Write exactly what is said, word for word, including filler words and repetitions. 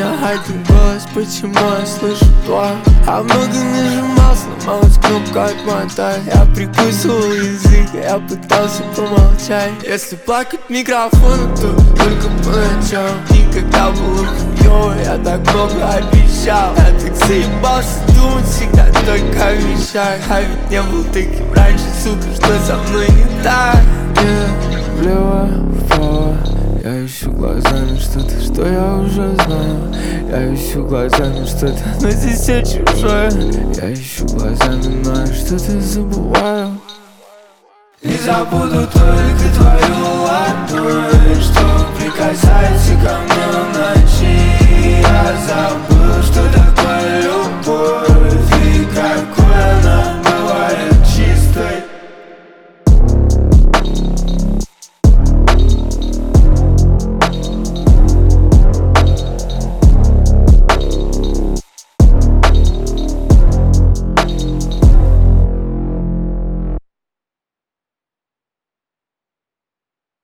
меня один голос, почему я слышу твой? А много нажимал, сломалась кнопка отмотай. Я прикусывал язык, я пытался помолчать. Если плакать в микрофон, то только по ночам. Никогда было хуёво, я так много обещал. Я так заебался думать всегда только о вещах. А ведь не был таким раньше, сука, что со мной не так. Yeah, влево, вправо, я ищу глазами что-то, что я уже знаю. Я ищу глазами что-то, но здесь все чужое. Я ищу глазами, но я что-то забываю. Не забуду только твою ладонь, что